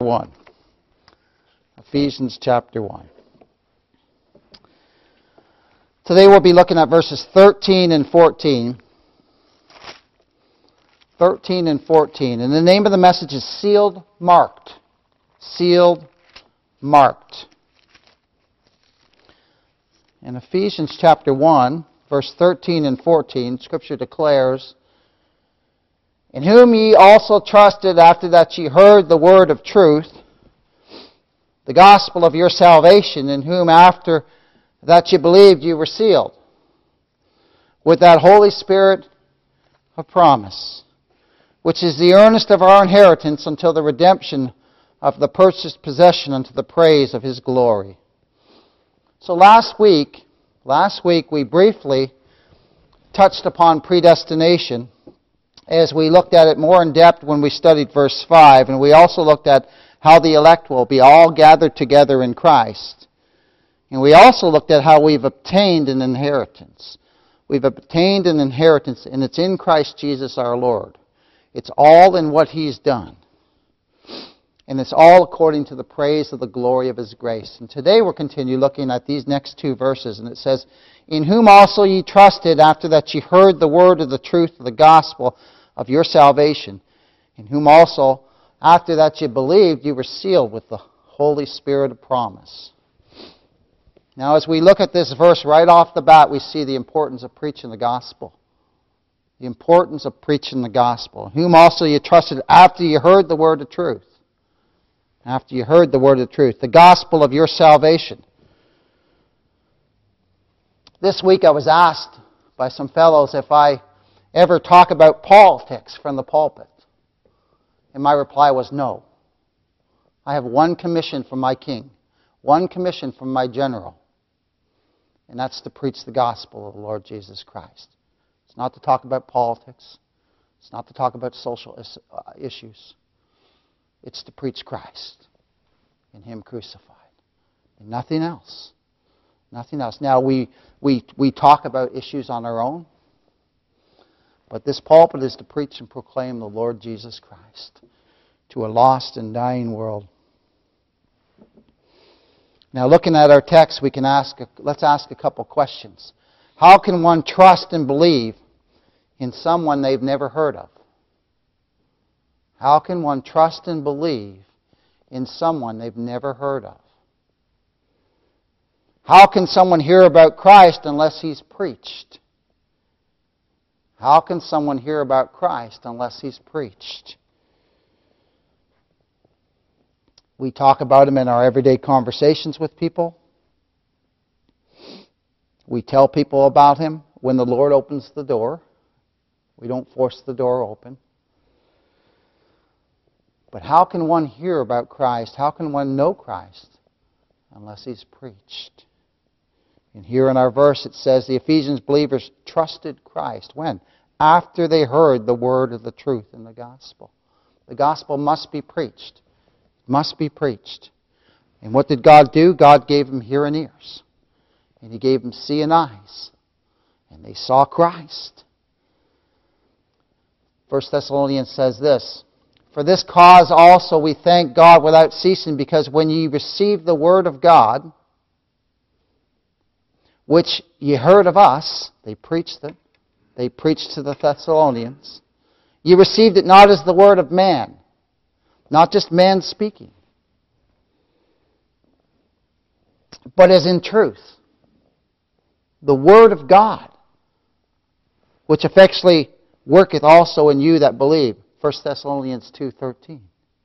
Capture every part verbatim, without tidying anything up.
one. Ephesians chapter one. Today we'll be looking at verses thirteen and fourteen. thirteen and fourteen. And the name of the message is Sealed, Marked. Sealed, Marked. In Ephesians chapter one, verse thirteen and fourteen, Scripture declares, "In whom ye also trusted after that ye heard the word of truth, the gospel of your salvation, in whom after that ye believed ye were sealed, with that Holy Spirit of promise, which is the earnest of our inheritance until the redemption of the purchased possession unto the praise of His glory." So last week, last week we briefly touched upon predestination as we looked at it more in depth when we studied verse five, and we also looked at how the elect will be all gathered together in Christ. And we also looked at how we've obtained an inheritance. We've obtained an inheritance, and it's in Christ Jesus our Lord. It's all in what He's done. And it's all according to the praise of the glory of His grace. And today we'll continue looking at these next two verses. And it says, "In whom also ye trusted after that ye heard the word of the truth of the gospel of your salvation. In whom also after that ye believed ye were sealed with the Holy Spirit of promise." Now as we look at this verse right off the bat, we see the importance of preaching the gospel. The importance of preaching the gospel. "In whom also ye trusted after ye heard the word of truth." After you heard the word of truth, the gospel of your salvation. This week I was asked by some fellows if I ever talk about politics from the pulpit. And my reply was no. I have one commission from my King, one commission from my General, and that's to preach the gospel of the Lord Jesus Christ. It's not to talk about politics. It's not to talk about social issues. It's to preach Christ and Him crucified. And nothing else. Nothing else. Now, we, we, we talk about issues on our own, but this pulpit is to preach and proclaim the Lord Jesus Christ to a lost and dying world. Now, looking at our text, we can ask, let's ask a couple questions. How can one trust and believe in someone they've never heard of? How can one trust and believe in someone they've never heard of? How can someone hear about Christ unless He's preached? How can someone hear about Christ unless He's preached? We talk about Him in our everyday conversations with people. We tell people about Him when the Lord opens the door. We don't force the door open. But how can one hear about Christ? How can one know Christ unless He's preached? And here in our verse it says the Ephesians believers trusted Christ. When? After they heard the word of the truth in the gospel. The gospel must be preached. Must be preached. And what did God do? God gave them hearing ears. And He gave them seeing eyes. And they saw Christ. First Thessalonians says this, "For this cause also we thank God without ceasing, because when ye received the word of God, which ye heard of us," they preached it, they preached to the Thessalonians, "ye received it not as the word of man," not just man speaking, "but as in truth, the word of God, which effectually worketh also in you that believe." First Thessalonians two thirteen.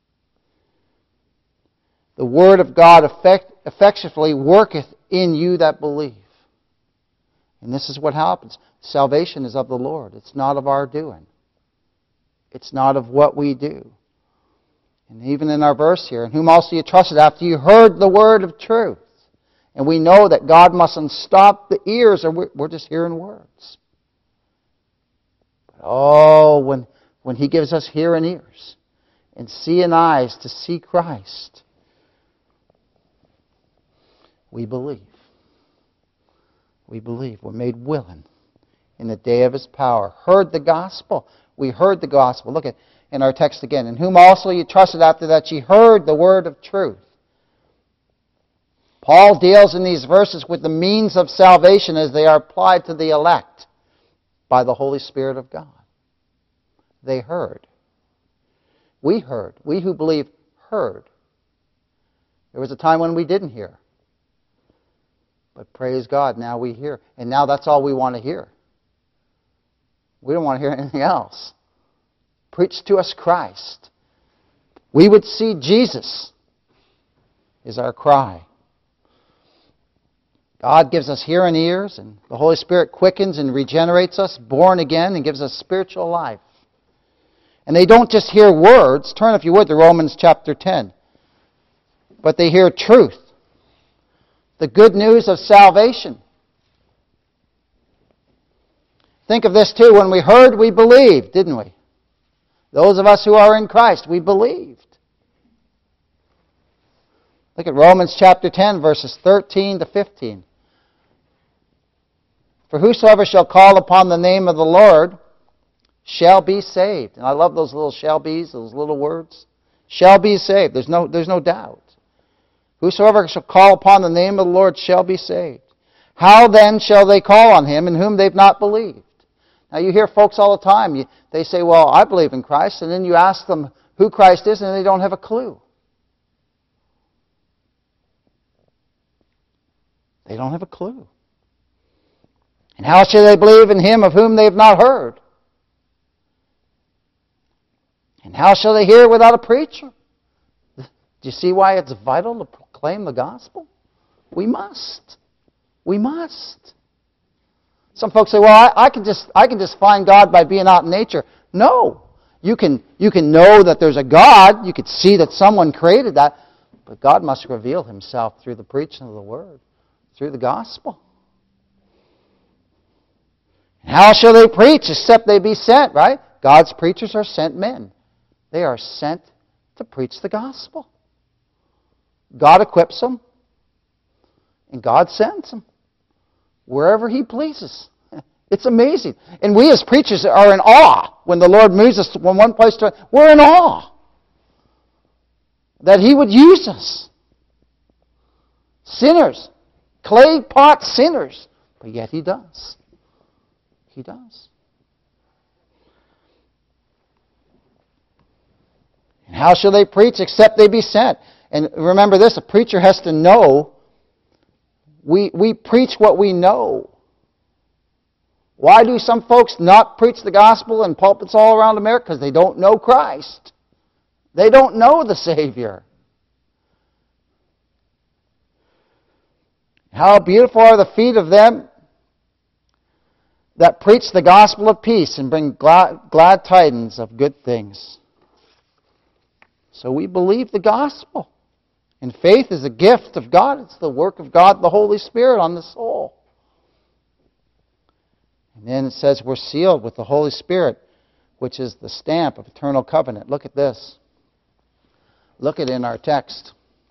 The word of God effect, effectively worketh in you that believe. And this is what happens. Salvation is of the Lord. It's not of our doing. It's not of what we do. And even in our verse here, "In whom also you trusted after you heard the word of truth." And we know that God mustn't stop the ears, or we're, we're just hearing words. But oh, when... When He gives us hearing ears and seeing eyes to see Christ, we believe. We believe. We're made willing in the day of His power. Heard the gospel. We heard the gospel. Look at, in our text again. In whom also ye trusted after that ye heard the word of truth. Paul deals in these verses with the means of salvation as they are applied to the elect by the Holy Spirit of God. They heard. We heard. We who believe heard. There was a time when we didn't hear. But praise God, now we hear. And now that's all we want to hear. We don't want to hear anything else. Preach to us Christ. We would see Jesus is our cry. God gives us hearing ears, and the Holy Spirit quickens and regenerates us, born again, and gives us spiritual life. And they don't just hear words. Turn, if you would, to Romans chapter ten. But they hear truth. The good news of salvation. Think of this too. When we heard, we believed, didn't we? Those of us who are in Christ, we believed. Look at Romans chapter ten, verses thirteen to fifteen. For whosoever shall call upon the name of the Lord shall be saved. And I love those little shall be's, those little words. Shall be saved. There's no, there's no doubt. Whosoever shall call upon the name of the Lord shall be saved. How then shall they call on him in whom they've not believed? Now you hear folks all the time, you, they say, well, I believe in Christ, and then you ask them who Christ is, and they don't have a clue. They don't have a clue. And how shall they believe in him of whom they have not heard? And how shall they hear without a preacher? Do you see why it's vital to proclaim the gospel? We must. We must. Some folks say, well, I, I can just I can just find God by being out in nature. No. You can you can know that there's a God. You could see that someone created that. But God must reveal himself through the preaching of the word, through the gospel. And how shall they preach except they be sent, right? God's preachers are sent men. They are sent to preach the gospel. God equips them, and God sends them wherever he pleases. It's amazing. And we as preachers are in awe when the Lord moves us from one place to another. We're in awe that he would use us. Sinners, clay pot sinners, but yet he does. He does. And how shall they preach except they be sent? And remember this, a preacher has to know. We, we preach what we know. Why do some folks not preach the gospel in pulpits all around America? Because they don't know Christ. They don't know the Savior. How beautiful are the feet of them that preach the gospel of peace and bring glad, glad tidings of good things. So we believe the gospel. And faith is a gift of God. It's the work of God, the Holy Spirit, on the soul. And then it says we're sealed with the Holy Spirit, which is the stamp of eternal covenant. Look at this. Look at it in our text.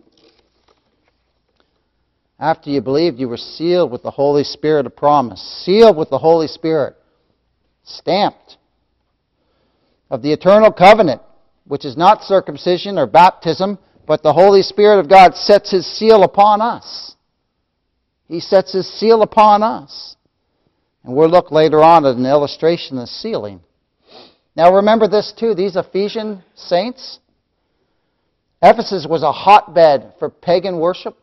After you believed, you were sealed with the Holy Spirit of promise. Sealed with the Holy Spirit. Stamped. Of the eternal covenant, which is not circumcision or baptism, but the Holy Spirit of God sets his seal upon us. He sets his seal upon us. And we'll look later on at an illustration of sealing. Now remember this too, these Ephesian saints. Ephesus was a hotbed for pagan worship.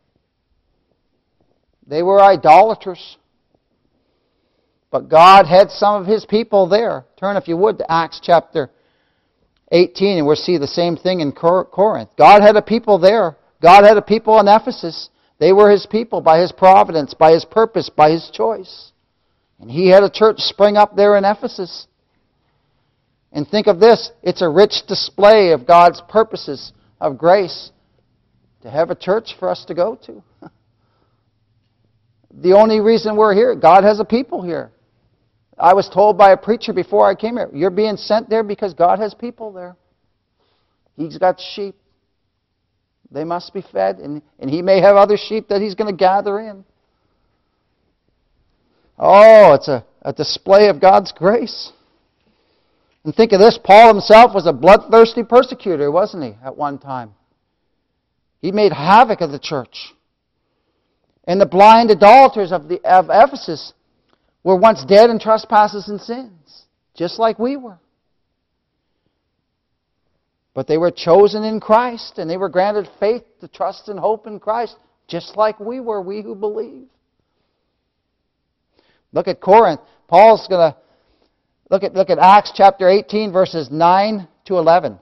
They were idolaters. But God had some of his people there. Turn, if you would, to Acts chapter eighteen, and we'll see the same thing in Corinth. God had a people there. God had a people in Ephesus. They were his people by his providence, by his purpose, by his choice. And he had a church spring up there in Ephesus. And think of this, it's a rich display of God's purposes of grace to have a church for us to go to. The only reason we're here, God has a people here. I was told by a preacher before I came here, you're being sent there because God has people there. He's got sheep. They must be fed, and, and he may have other sheep that he's going to gather in. Oh, it's a, a display of God's grace. And think of this, Paul himself was a bloodthirsty persecutor, wasn't he, at one time? He made havoc of the church. And the blind idolaters of, the, of Ephesus were once dead in trespasses and sins, just like we were. But they were chosen in Christ, and they were granted faith to trust and hope in Christ, just like we were, we who believe. Look at Corinth. Paul's going to look at look at Acts chapter eighteen, verses nine to eleven.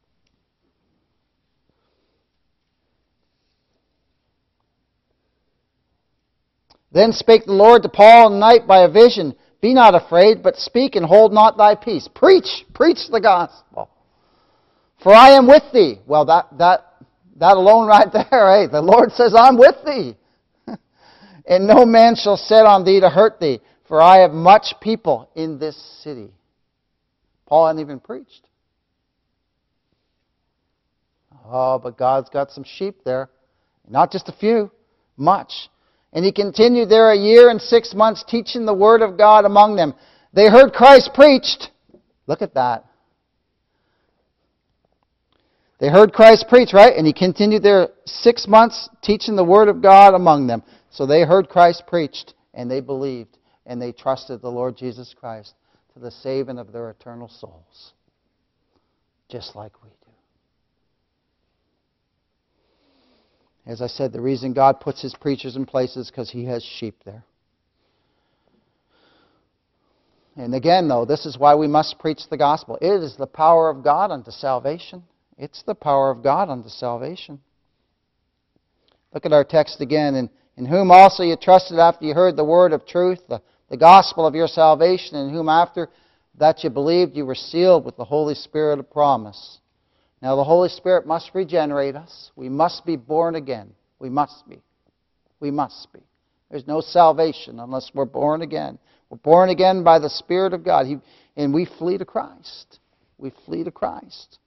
Then spake the Lord to Paul in the night by a vision, Be not afraid, but speak and hold not thy peace. Preach, preach the gospel. For I am with thee. Well, that that that alone right there, hey, the Lord says, I'm with thee. And no man shall set on thee to hurt thee, for I have much people in this city. Paul hadn't even preached. Oh, but God's got some sheep there. Not just a few, much. And he continued there a year and six months teaching the word of God among them. They heard Christ preached. Look at that. They heard Christ preach, right? And he continued there six months teaching the word of God among them. So they heard Christ preached, and they believed, and they trusted the Lord Jesus Christ to the saving of their eternal souls. Just like we do. As I said, the reason God puts His preachers in place is because He has sheep there. And again, though, this is why we must preach the gospel. It is the power of God unto salvation. It's the power of God unto salvation. Look at our text again. In, in whom also you trusted after you heard the word of truth, the, the gospel of your salvation, in whom after that you believed you were sealed with the Holy Spirit of promise. Now the Holy Spirit must regenerate us. We must be born again. We must be. We must be. There's no salvation unless we're born again. We're born again by the Spirit of God. He, and we flee to Christ. We flee to Christ.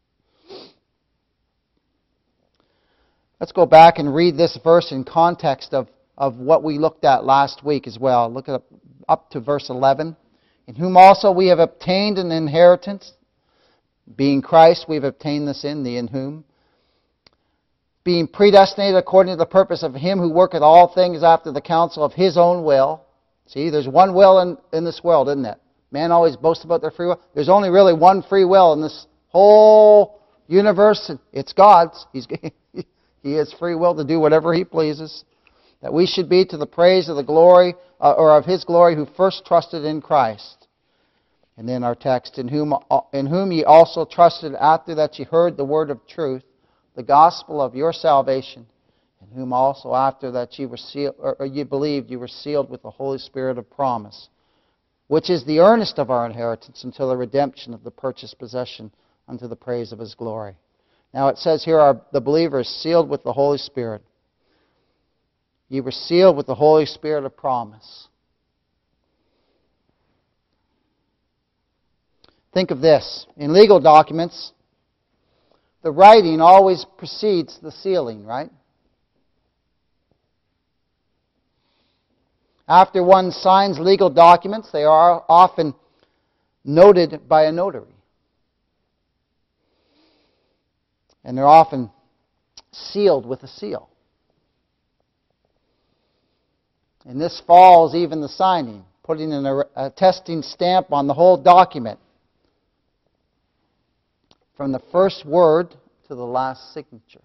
Let's go back and read this verse in context of, of what we looked at last week as well. Look at up to verse eleven. In whom also we have obtained an inheritance. Being Christ, we have obtained this in thee, in whom, being predestinated according to the purpose of Him who worketh all things after the counsel of His own will. See, there's one will in, in this world, isn't it? Man always boasts about their free will. There's only really one free will in this whole universe. It's God's. He's, he has free will to do whatever He pleases. That we should be to the praise of the glory, uh, or of His glory, who first trusted in Christ. And then our text, in whom, in whom ye also trusted after that ye heard the word of truth, the gospel of your salvation, in whom also after that ye were sealed, or, or ye believed, you were sealed with the Holy Spirit of promise, which is the earnest of our inheritance until the redemption of the purchased possession unto the praise of His glory. Now it says here, our, the believer is sealed with the Holy Spirit. Ye were sealed with the Holy Spirit of promise. Think of this. In legal documents, the writing always precedes the sealing, right? After one signs legal documents, they are often noted by a notary. And they're often sealed with a seal. And this follows even the signing, putting an attesting stamp on the whole document, from the first word to the last signature.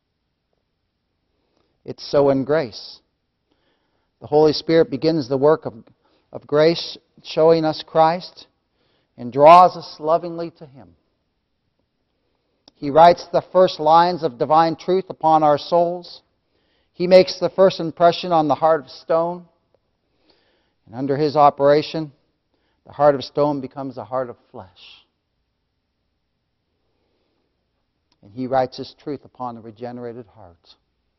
It's so in grace. The Holy Spirit begins the work of, of grace, showing us Christ, and draws us lovingly to Him. He writes the first lines of divine truth upon our souls. He makes the first impression on the heart of stone. And under His operation, the heart of stone becomes a heart of flesh. And He writes His truth upon a regenerated heart.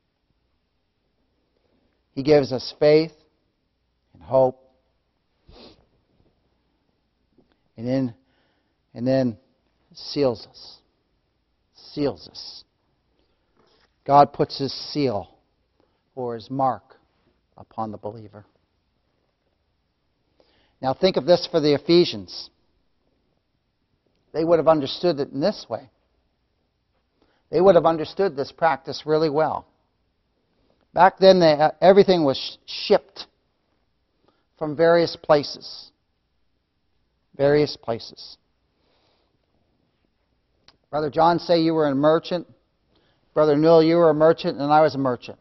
He gives us faith and hope. And then, and then seals us. Seals us. God puts His seal or His mark upon the believer. Now think of this for the Ephesians. they would have understood it in this way. They would have understood this practice really well. Back then, they, everything was shipped from various places. Various places. Brother John, say you were a merchant. Brother Newell, you were a merchant, and I was a merchant.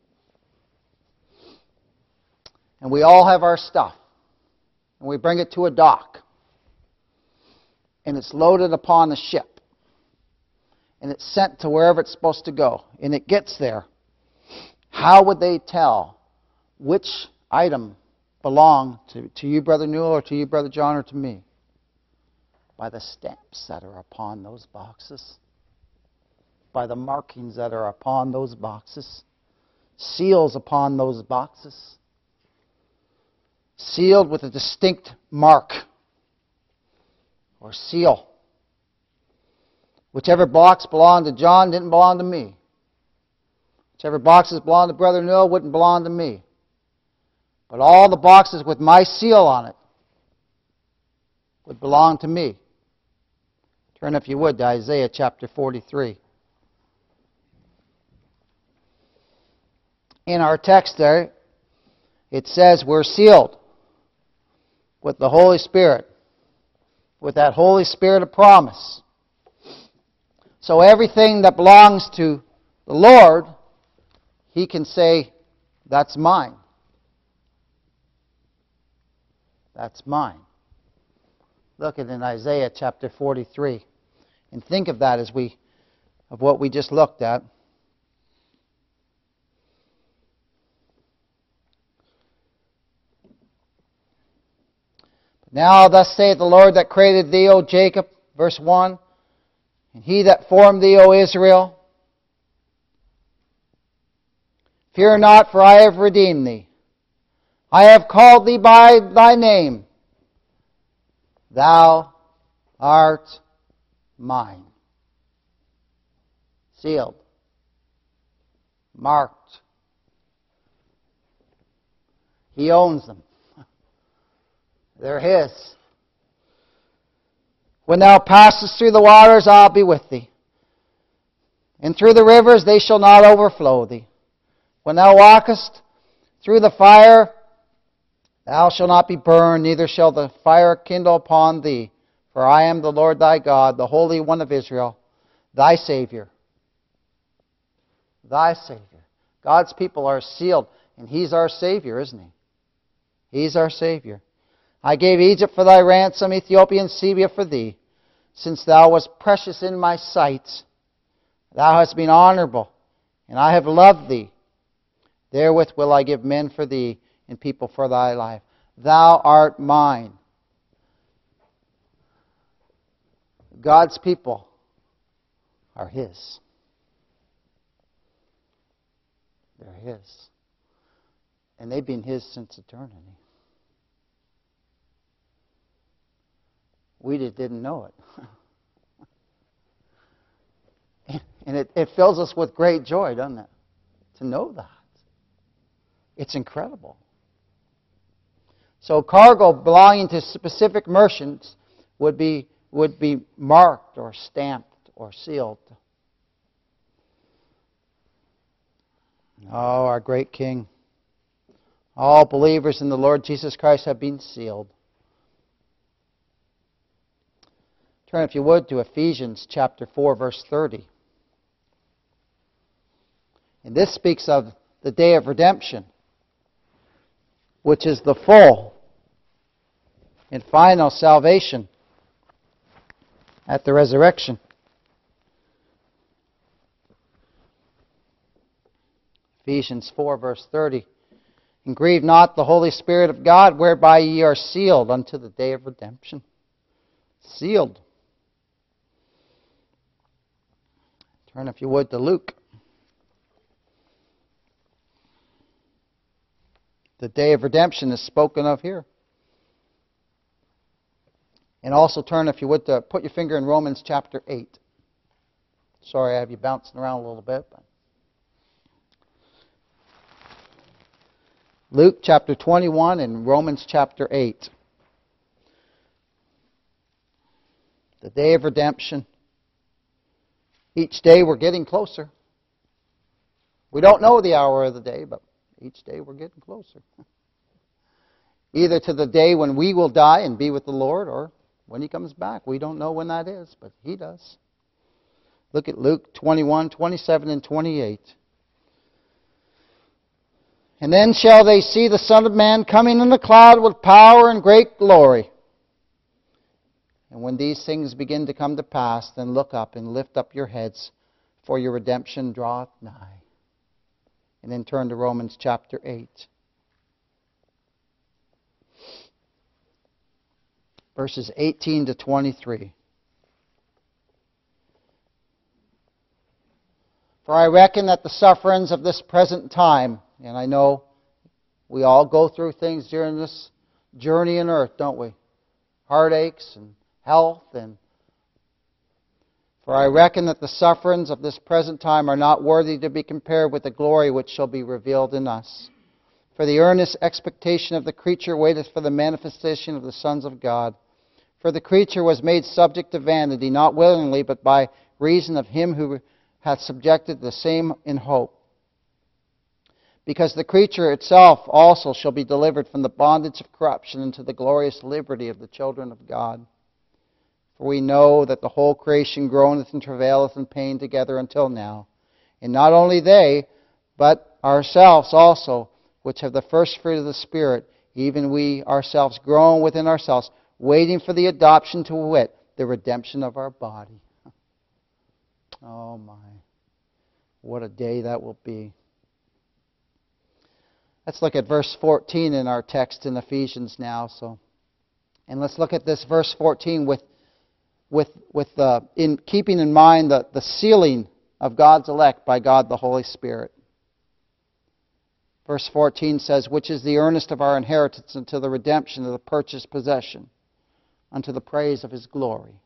And we all have our stuff. And we bring it to a dock. And it's loaded upon a ship. And it's sent to wherever it's supposed to go. And it gets there. How would they tell which item belonged to, to you, Brother Newell, or to you, Brother John, or to me? By the stamps that are upon those boxes. By the markings that are upon those boxes. Seals upon those boxes. Sealed with a distinct mark or seal. Whichever box belonged to John didn't belong to me. Whichever boxes belonged to Brother Newell wouldn't belong to me. But all the boxes with my seal on it would belong to me. Turn, if you would, to Isaiah chapter forty-three. In our text there, it says we're sealed with the Holy Spirit, with that Holy Spirit of promise. So everything that belongs to the Lord, He can say, that's mine. That's mine. Look at in Isaiah chapter forty-three. And think of that as we, of what we just looked at. Now thus saith the Lord that created thee, O Jacob, verse one, and He that formed thee, O Israel. Fear not, for I have redeemed thee. I have called thee by thy name. Thou art mine. Sealed. Marked. He owns them. They're His. When thou passest through the waters, I'll be with thee. And through the rivers, they shall not overflow thee. When thou walkest through the fire, thou shalt not be burned, neither shall the fire kindle upon thee. For I am the Lord thy God, the Holy One of Israel, thy Savior. Thy Savior. God's people are sealed, and He's our Savior, isn't He? He's our Savior. I gave Egypt for thy ransom, Ethiopia and Sebia for thee. Since thou wast precious in my sight, thou hast been honorable, and I have loved thee. Therewith will I give men for thee, and people for thy life. Thou art mine. God's people are His. They're His. And they've been His since eternity. We just didn't know it. And it, it fills us with great joy, doesn't it? To know that. It's incredible. So cargo belonging to specific merchants would be, would be marked or stamped or sealed. Oh, our great King. All believers in the Lord Jesus Christ have been sealed. Turn, if you would, to Ephesians chapter four, verse thirty. And this speaks of the day of redemption, which is the full and final salvation at the resurrection. Ephesians four, verse thirty. And grieve not the Holy Spirit of God, whereby ye are sealed unto the day of redemption. Sealed. Turn, if you would, to Luke. The day of redemption is spoken of here. And also turn, if you would, to put your finger in Romans chapter eight. Sorry, I have you bouncing around a little bit. But Luke chapter twenty-one and Romans chapter eight. The day of redemption. Each day we're getting closer. We don't know the hour of the day, but each day we're getting closer. Either to the day when we will die and be with the Lord, or when He comes back. We don't know when that is, but He does. Look at Luke twenty-one, twenty-seven, and twenty-eight. And then shall they see the Son of Man coming in a cloud with power and great glory. And when these things begin to come to pass, then look up and lift up your heads, for your redemption draweth nigh. And then turn to Romans chapter eight. Verses eighteen to twenty-three. For I reckon that the sufferings of this present time, and I know we all go through things during this journey on earth, don't we? Heartaches and health. and For I reckon that the sufferings of this present time are not worthy to be compared with the glory which shall be revealed in us. For the earnest expectation of the creature waiteth for the manifestation of the sons of God. For the creature was made subject to vanity, not willingly, but by reason of Him who hath subjected the same in hope. Because the creature itself also shall be delivered from the bondage of corruption into the glorious liberty of the children of God. For we know that the whole creation groaneth and travaileth in pain together until now. And not only they, but ourselves also, which have the first fruit of the Spirit, even we ourselves groan within ourselves, waiting for the adoption, to wit, the redemption of our body. Oh my, what a day that will be. Let's look at verse fourteen in our text in Ephesians now. So, and let's look at this verse fourteen with, with, with uh, in keeping in mind the, the sealing of God's elect by God the Holy Spirit. Verse fourteen says, which is the earnest of our inheritance until the redemption of the purchased possession, unto the praise of His glory.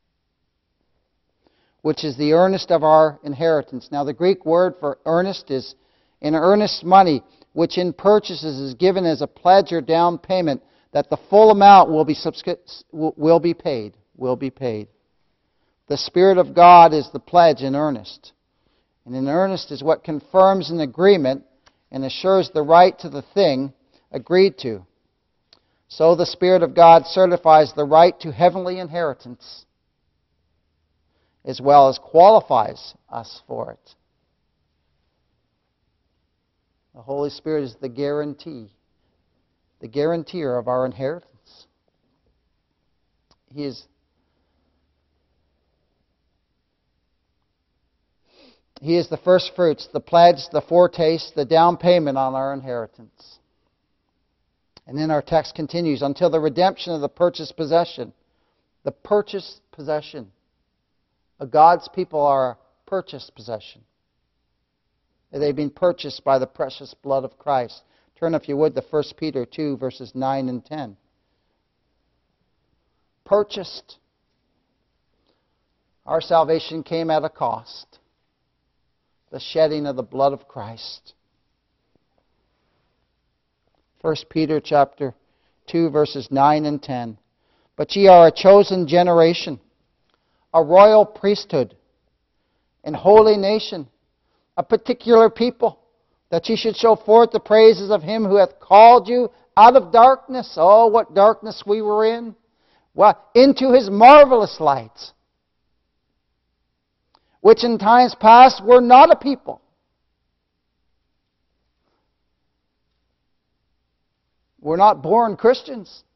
Which is the earnest of our inheritance. Now the Greek word for earnest is in earnest money, which in purchases is given as a pledge or down payment, that the full amount will be subscri- will be paid. Will be paid. The Spirit of God is the pledge in earnest. And in earnest is what confirms an agreement and assures the right to the thing agreed to. So the Spirit of God certifies the right to heavenly inheritance, as well as qualifies us for it. The Holy Spirit is the guarantee, the guarantor of our inheritance. He is, He is the first fruits, the pledge, the foretaste, the down payment on our inheritance. And then our text continues, until the redemption of the purchased possession. The purchased possession. God's people are a purchased possession. They've been purchased by the precious blood of Christ. Turn, if you would, to First Peter two, verses nine and ten. Purchased. Our salvation came at a cost. The shedding of the blood of Christ. First Peter chapter two, verses nine and ten. But ye are a chosen generation, a royal priesthood, and holy nation, a particular people, that ye should show forth the praises of Him who hath called you out of darkness. Oh, what darkness we were in. Well, into His marvelous light, which in times past were not a people. We're not born Christians.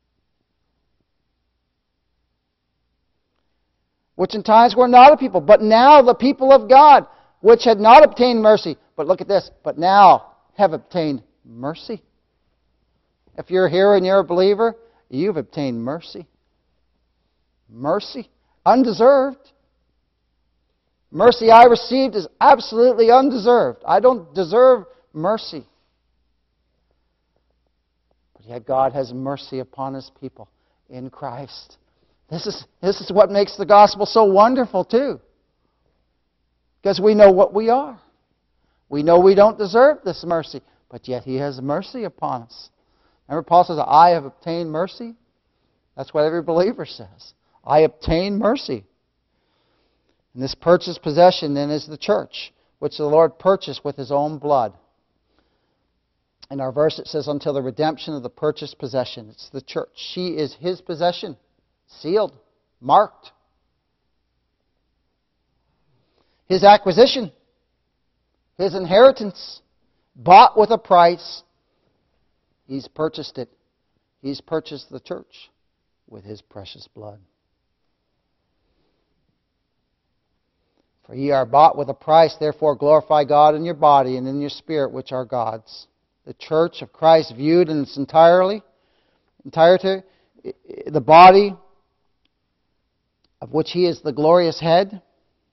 Which in times were not a people, but now the people of God, which had not obtained mercy. But look at this, but now have obtained mercy. If you're here and you're a believer, you've obtained mercy. Mercy. Undeserved. Mercy I received is absolutely undeserved. I don't deserve mercy. But yet God has mercy upon His people in Christ. This is, this is what makes the gospel so wonderful too. Because we know what we are. We know we don't deserve this mercy, but yet He has mercy upon us. Remember Paul says, I have obtained mercy? That's what every believer says. I obtain mercy. And this purchased possession then is the church, which the Lord purchased with His own blood. In our verse it says, until the redemption of the purchased possession. It's the church. She is His possession, sealed, marked. His acquisition, His inheritance, bought with a price. He's purchased it. He's purchased the church with His precious blood. For ye are bought with a price, therefore glorify God in your body and in your spirit, which are God's. The church of Christ viewed in its entirely, entirety, the body of which He is the glorious head,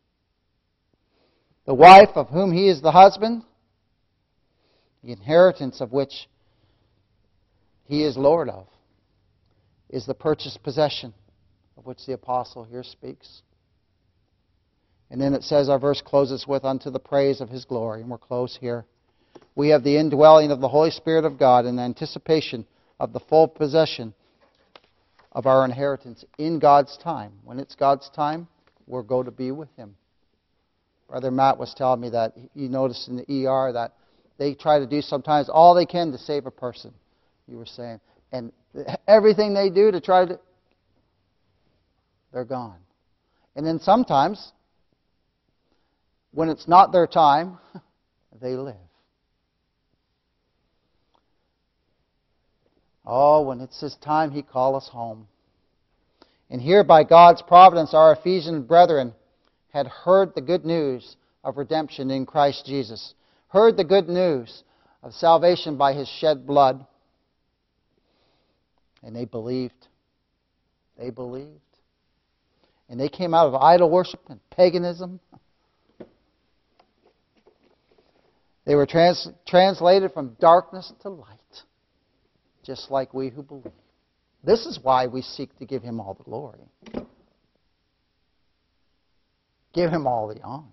the wife of whom He is the husband, the inheritance of which He is Lord of, is the purchased possession of which the apostle here speaks. And then it says, our verse closes with, unto the praise of His glory. And we're close here. We have the indwelling of the Holy Spirit of God in anticipation of the full possession of our inheritance in God's time. When it's God's time, we're going to be with Him. Brother Matt was telling me that he noticed in the E R that they try to do sometimes all they can to save a person, you were saying. And everything they do to try to... they're gone. And then sometimes, when it's not their time, they live. Oh, when it's His time, He calls us home. And here, by God's providence, our Ephesian brethren had heard the good news of redemption in Christ Jesus. Heard the good news of salvation by His shed blood. And they believed. They believed. And they came out of idol worship and paganism. They were trans- translated from darkness to light. Just like we who believe. This is why we seek to give Him all the glory. Give Him all the honor.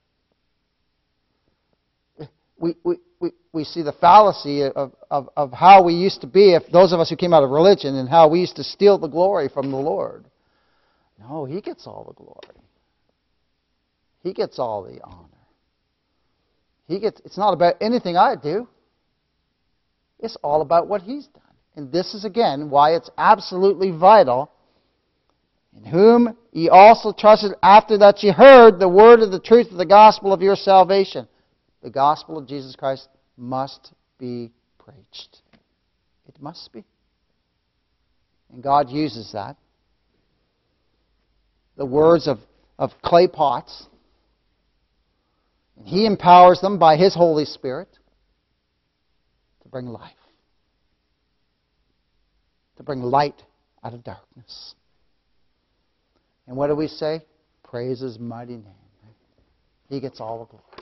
We, we, we, we see the fallacy of, of, of how we used to be, if those of us who came out of religion, and how we used to steal the glory from the Lord. No, He gets all the glory. He gets all the honor. He gets. It's not about anything I do. It's all about what He's done. And this is, again, why it's absolutely vital. In whom ye also trusted after that ye heard the word of the truth of the gospel of your salvation. The gospel of Jesus Christ must be preached. It must be. And God uses that. The words of, of clay pots. And He empowers them by His Holy Spirit to bring life. To bring light out of darkness. And what do we say? Praise His mighty name. He gets all the glory.